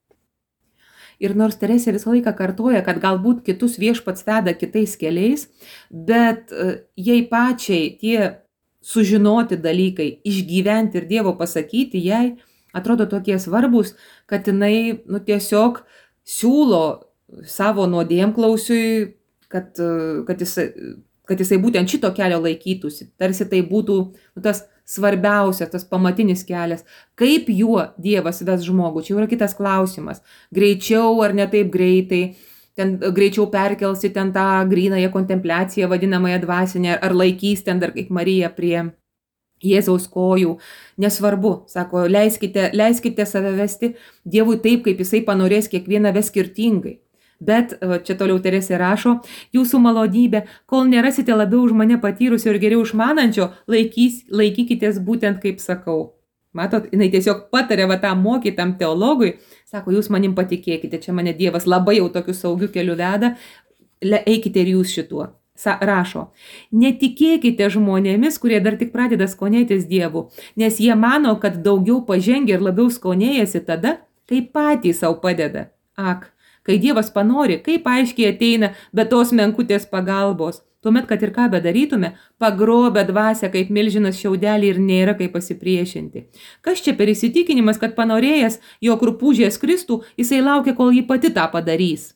Ir nors Teresė visą laiką kartoja, kad galbūt kitus viešpats veda kitais keliais, bet jei pačiai tie sužinoti dalykai, išgyventi ir Dievo pasakyti jai, atrodo tokie svarbus, kad jinai nu, tiesiog siūlo savo nuodėmklausiui, kad, kad, jis, kad jisai būtent šito kelio laikytųsi. Tarsi tai būtų nu, tas svarbiausias, tas pamatinis kelias. Kaip juo Dievas ves žmogų? Čia yra kitas klausimas. Greičiau ar ne taip greitai, ten greičiau perkelsi ten tą grynąją kontempliaciją, vadinamąją dvasinę, ar laikys ten dar kaip Marija prie Jėzaus kojų. Nesvarbu, sako, leiskite, leiskite save vesti Dievui taip, kaip jisai panorės kiekvieną ves skirtingai. Bet, čia toliau Teresė rašo, jūsų malonybė, kol nerasite labiau už mane patyrusio ir geriau išmanančio, laikys, laikykitės būtent kaip sakau. Matot, jinai tiesiog patarė va tam mokytam teologui, sako, jūs manim patikėkite, čia mane Dievas labai jau tokiu saugiu keliu veda, eikite ir jūs šituo. Sa, rašo, netikėkite žmonėmis, kurie dar tik pradeda skonėtis Dievu, nes jie mano, kad daugiau pažengia ir labiau skonėjasi tada, kai patys savo padeda. Ak, kai Dievas panori, kaip aiškiai ateina be tos menkutės pagalbos. Tuomet, kad ir ką bedarytume, pagrobę dvasią kaip milžinas šiaudelį ir nėra kaip pasipriešinti. Kas čia per įsitikinimas, kad panorėjęs, jog rupūžės kristų, jisai laukia, kol jį pati tą padarys.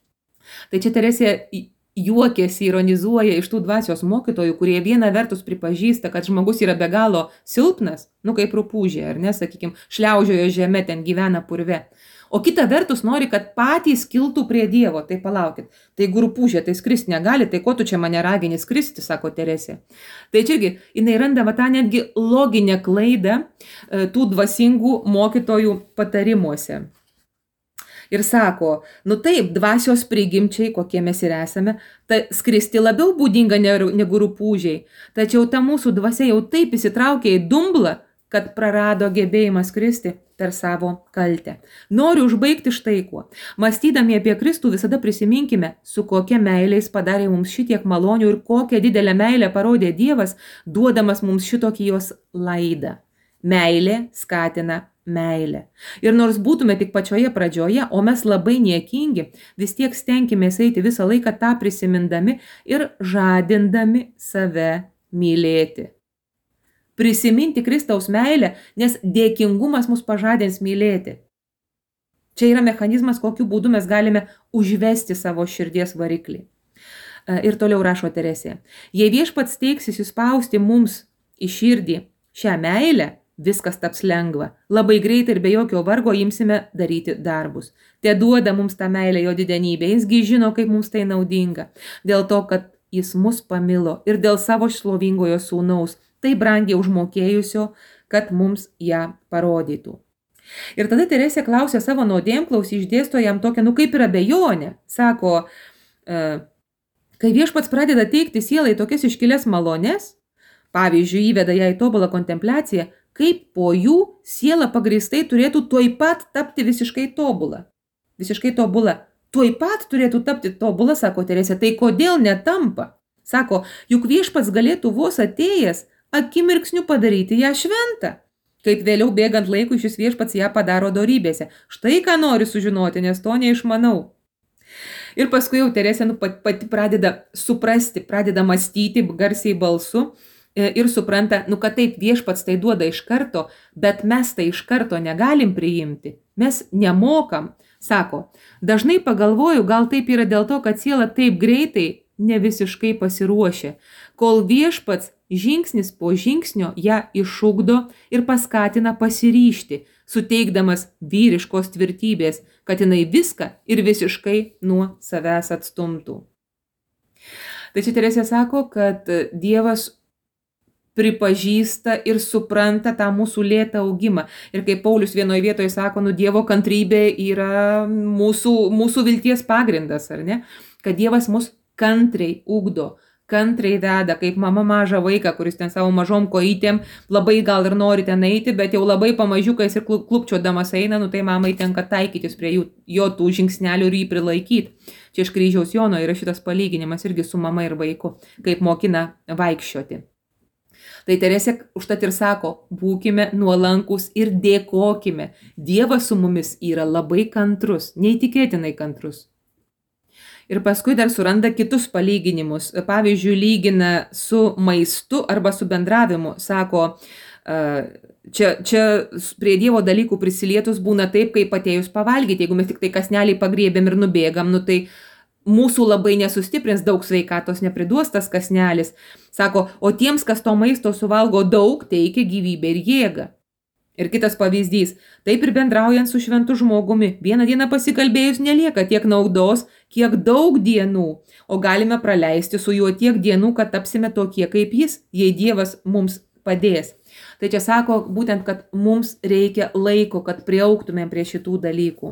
Tai čia Teresė juokėsi, ironizuoja iš tų dvasios mokytojų, kurie viena vertus pripažįsta, kad žmogus yra be galo silpnas, nu kaip rupūžė, ar ne, sakykim, šliaužiojo žeme, ten gyvena purve. O kita vertus nori, kad patys kiltų prie Dievo. Tai palaukit, tai rupūžė, tai skristi negali, tai ko tu čia mane ragini skristi, sako Teresė. Tai čia irgi, jinai randa va tą netgi loginę klaidą tų dvasingų mokytojų patarimuose. Ir sako, nu taip, dvasios prigimčiai, kokie mes ir esame, ta skristi labiau būdinga negu rupūžiai, tačiau ta mūsų dvasia jau taip įsitraukė į dumblą, kad prarado gebėjimą skristi per savo kaltę. Noriu užbaigti štai kuo. Mąstydami apie Kristų visada prisiminkime, su kokia meilė jis padarė mums šitiek malonių ir kokią didelę meilę parodė Dievas, duodamas mums šitokį jos laidą. Meilė skatina meilę. Ir nors būtume tik pačioje pradžioje, o mes labai niekingi, vis tiek stenkimės eiti visą laiką tą prisimindami ir žadindami save mylėti. Prisiminti Kristaus meilę, nes dėkingumas mus pažadins mylėti. Čia yra mechanizmas, kokiu būdu mes galime užvesti savo širdies variklį. Ir toliau rašo Teresė. Jei Viešpats teiksis įspausti mums į širdį šią meilę, viskas taps lengva. Labai greitai ir be jokio vargo imsime daryti darbus. Te duoda mums tą meilę jo didenybė. Jisgi žino, kaip mums tai naudinga. Dėl to, kad jis mus pamilo ir dėl savo šlovingojo sūnaus, tai brangiai užmokėjusio, kad mums ją parodytų. Ir tada Teresė klausė savo nuodėmklausį, išdėsto jam tokią, nu kaip ir abejonę. Sako, kai Viešpats pradeda teikti sielai tokias iškilias malones, pavyzdžiui, įveda ją į tobulą kontempliaciją, kaip po jų siela pagrįstai turėtų tuoj pat tapti visiškai tobula. Visiškai tobula. Tuoj pat turėtų tapti tobula, sako Teresė, tai kodėl netampa? Sako, juk Viešpats galėtų vos atėjęs akimirksniu padaryti ją šventą. Kaip vėliau bėgant laikui šis Viešpats ją padaro dorybėse. Štai ką noriu sužinoti, nes to neišmanau. Ir paskui jau Teresė nu, pati pradeda suprasti, pradeda mąstyti garsiai balsu ir supranta, nu kad taip Viešpats tai duoda iš karto, bet mes tai iš karto negalim priimti. Mes nemokam. Sako, dažnai pagalvoju, gal taip yra dėl to, kad siela taip greitai ne visiškai pasiruošia, kol Viešpats žingsnis po žingsnio ją išugdo ir paskatina pasiryžti, suteikdamas vyriškos tvirtybės, kad jinai viską ir visiškai nuo savęs atstumtų. Tai čia Teresė sako, kad Dievas pripažįsta ir supranta tą mūsų lėtą augimą. Ir kaip Paulius vienoje vietoje sako, nu Dievo kantrybė yra mūsų, mūsų vilties pagrindas, ar ne? Kad Dievas mus kantriai ugdo, kantriai veda, kaip mama mažą vaiką, kuris ten savo mažom kojytėm labai gal ir nori ten eiti, bet jau labai pamažiukais ir klupčiodamas eina, nu tai mamai tenka taikytis prie jų, jo tų žingsnelių ir jį prilaikyti. Čia iš Kryžiaus Jono yra šitas palyginimas irgi su mama ir vaiku, kaip mokina vaikščioti. Tai Teresė užtat ir sako, būkime nuolankus ir dėkokime. Dievas su mumis yra labai kantrus, neįtikėtinai kantrus. Ir paskui dar suranda kitus palyginimus. Pavyzdžiui, lygina su maistu arba su bendravimu. Sako, čia, čia prie Dievo dalykų prisilietus būna taip, kaip atėjus pavalgyti. Jeigu mes tik tai kasnelį pagriebėm ir nubėgam, nu tai mūsų labai nesustiprins, daug sveikatos nepriduos tas kasnelis. Sako, o tiems, kas to maisto suvalgo daug, teikia gyvybę ir jėgą. Ir kitas pavyzdys, taip ir bendraujant su šventu žmogumi, vieną dieną pasikalbėjus nelieka tiek naudos, kiek daug dienų, o galime praleisti su juo tiek dienų, kad tapsime tokie kaip jis, jei Dievas mums padės. Tai čia sako būtent, kad mums reikia laiko, kad priaugtumėm prie šitų dalykų.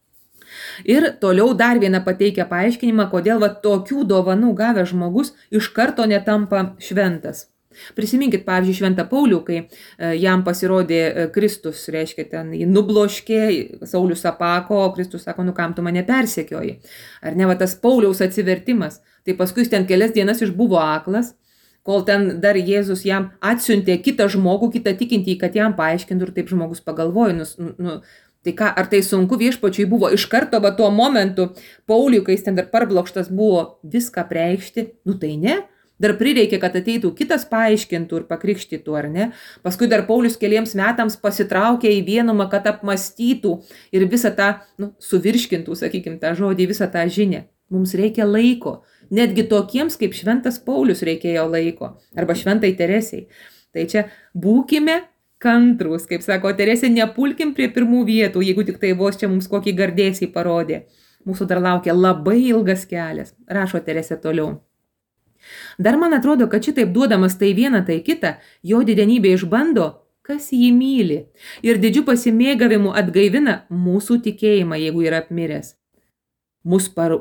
Ir toliau dar vieną pateikia paaiškinimą, kodėl va, tokių dovanų gavęs žmogus iš karto netampa šventas. Prisiminkit, pavyzdžiui, šventą Paulių, kai jam pasirodė Kristus, reiškia, ten jį nubloškė, Saulius apako, o Kristus sako, nu kam tu mane persekioji. Ar ne, va tas Pauliaus atsivertimas. Tai paskui jis ten kelias dienas išbuvo aklas, kol ten dar Jėzus jam atsiuntė kitą žmogų, kitą tikintį, kad jam paaiškintų, ir taip žmogus pagalvojo, nu, nu, tai ką, ar tai sunku Viešpačiui buvo iš karto va tuo momentu Pauliui, kai jis ten dar parblokštas buvo, viską preikšti, nu tai ne. Dar prireikė, kad ateitų kitas paaiškintų ir pakrikštytų, ar ne? Paskui dar Paulius keliems metams pasitraukė į vienumą, kad apmastytų ir visą tą, nu, suvirškintų, sakykim, tą žodį, visą tą žinią. Mums reikia laiko. Netgi tokiems kaip šventas Paulius reikėjo laiko. Arba šventai Teresiai. Tai čia būkime kantrus, kaip sako Teresė, nepulkim prie pirmų vietų, jeigu tik tai vos čia mums kokį gardėsį parodė. Mūsų dar laukia labai ilgas kelias. Rašo Teresė toliau. Dar man atrodo, kad šitaip duodamas tai vieną, tai kitą, jo didenybė išbando, kas jį myli ir didžiu pasimėgavimu atgaivina mūsų tikėjimą, jeigu yra apmiręs. Mus paru...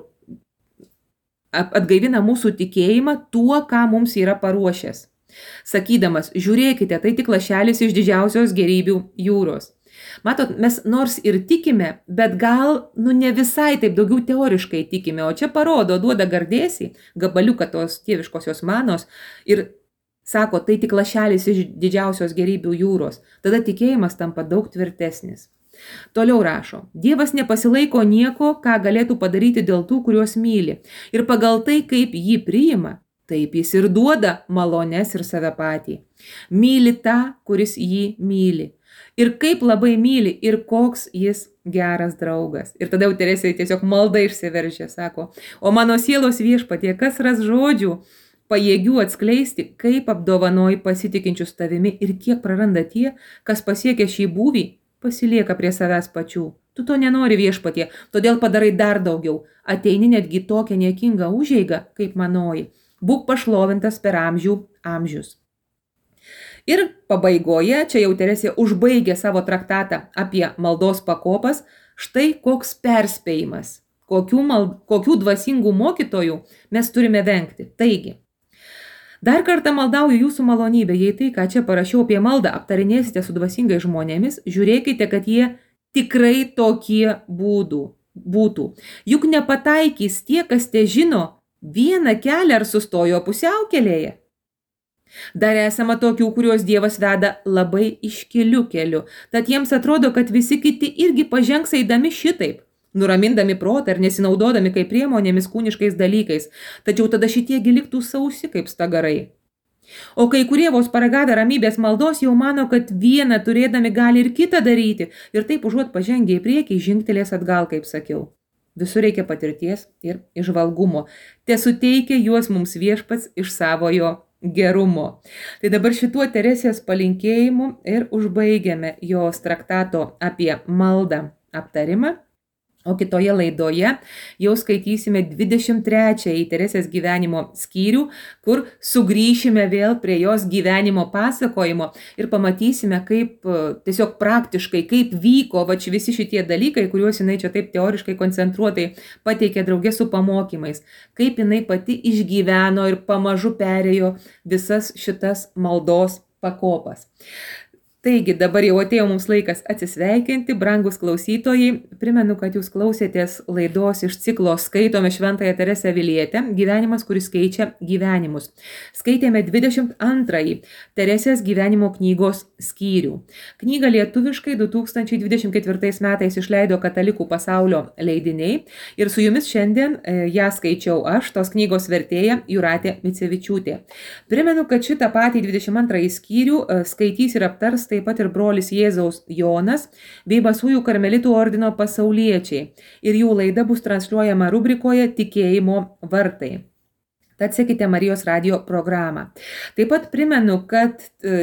Atgaivina mūsų tikėjimą tuo, ką mums yra paruošęs. Sakydamas, žiūrėkite, tai tik lašelis iš didžiausios gėrybių jūros. Matot, mes nors ir tikime, bet gal, nu, ne visai taip daugiau teoriškai tikime, o čia parodo, duoda gardėsį, gabaliuką tos tėviškosios manos ir sako, tai tik lašelis iš didžiausios gėrybių jūros. Tada tikėjimas tampa daug tvirtesnis. Toliau rašo, Dievas nepasilaiko nieko, ką galėtų padaryti dėl tų, kuriuos myli. Ir pagal tai, kaip jį priima, taip jis ir duoda malones ir save patį. Myli tą, kuris jį myli. Ir kaip labai myli, ir koks jis geras draugas. Ir tada jau Teresė tiesiog malda išsiveržė, sako, o mano sielos viešpatie, kas ras žodžių pajėgių atskleisti, kaip apdovanoji pasitikinčius tavimi ir kiek praranda tie, kas pasiekia šį būvį, pasilieka prie savęs pačių. Tu to nenori viešpatie, todėl padarai dar daugiau. Ateini netgi tokią niekingą užeigą, kaip manoji. Būk pašlovintas per amžių amžius. Ir pabaigoje, čia jau Teresė užbaigė savo traktatą apie maldos pakopas, štai koks perspėjimas, kokių, mal, kokių dvasingų mokytojų mes turime vengti. Taigi, dar kartą maldauju jūsų malonybę, jei tai, ką čia parašiau apie maldą, aptarinėsite su dvasingai žmonėmis, žiūrėkite, kad jie tikrai tokie būdų, būtų. Juk nepataikys tie, kas te žino, vieną kelią ar sustojo pusiaukelėje. Dar esama tokių, kuriuos Dievas veda labai iškiliu keliu, tad jiems atrodo, kad visi kiti irgi pažengs eidami šitaip, nuramindami protą ir nesinaudodami kaip priemonėmis kūniškais dalykais, tačiau tada šitie liktų sausi kaip stagarai. O kai kurie vos paragavę ramybės maldos jau mano, kad vieną turėdami gali ir kitą daryti ir taip užuot pažengę į priekį žingtelės atgal, kaip sakiau. Visur reikia patirties ir išvalgumo. Te suteikia juos mums viešpats iš savojo gerumo. Tai dabar šituo Teresės palinkėjimu ir užbaigiame jos traktato apie maldą aptarimą. O kitoje laidoje jau skaitysime dvidešimt trečiąjį Teresės gyvenimo skyrių, kur sugrįšime vėl prie jos gyvenimo pasakojimo ir pamatysime, kaip tiesiog praktiškai, kaip vyko va visi šitie dalykai, kuriuos jinai čia taip teoriškai koncentruotai pateikė draugė su pamokymais, kaip jinai pati išgyveno ir pamažu perėjo visas šitas maldos pakopas. Taigi, dabar jau atėjo mums laikas atsisveikinti, brangus klausytojai. Primenu, kad jūs klausėtės laidos iš ciklo Skaitome Šventąją Teresę Avilietę, gyvenimas, kuris keičia gyvenimus. Skaitėme dvidešimt antrąjį Teresės gyvenimo knygos skyrių. Knygą lietuviškai du tūkstančiai dvidešimt ketvirtais metais išleido Katalikų pasaulio leidiniai ir su jumis šiandien e, ją skaičiau aš, tos knygos vertėja Jūratė Micevičiūtė. Primenu, kad šitą patį dvidešimt antrąjį skyrių e, skaitys ir aptars taip pat ir brolis Jėzaus Jonas bei Basųjų karmelitų ordino pasauliečiai. Ir jų laida bus transliuojama rubrikoje Tikėjimo vartai. Tad sekite Marijos radijo programą. Taip pat primenu, kad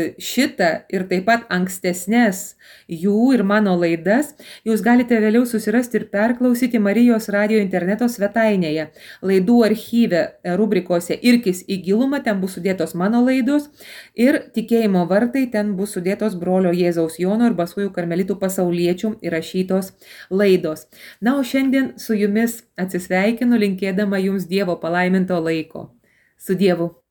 šitą ir taip pat ankstesnės jų ir mano laidas jūs galite vėliau susirasti ir perklausyti Marijos radijo interneto svetainėje. Laidų archyve rubrikose Irkis į gilumą, ten bus sudėtos mano laidos ir Tikėjimo vartai, ten bus sudėtos brolio Jėzaus Jono ir Basųjų karmelitų pasauliečių įrašytos laidos. Na, o šiandien su jumis atsisveikinu, linkėdama jums Dievo palaiminto laiko. Su Dievu.